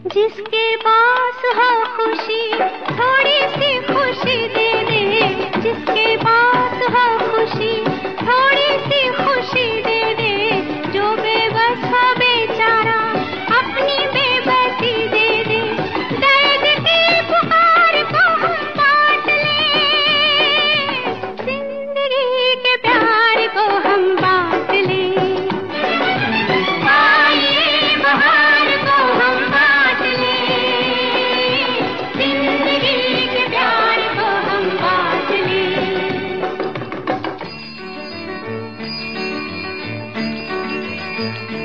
जिसके पास हो खुशी थोड़ी सी खुशी दे दे, जिसके पास हो खुशी थोड़ी सी खुशी दे दे, जो बेबस हो बेचारा अपनी बेबसी दे दे, दर्द की पुकार को हम बांट लें, जिंदगी के प्यार को हम बांट लें, आइए बहार को हम बांट लें, जिंदगी के प्यार को हम बांट लें।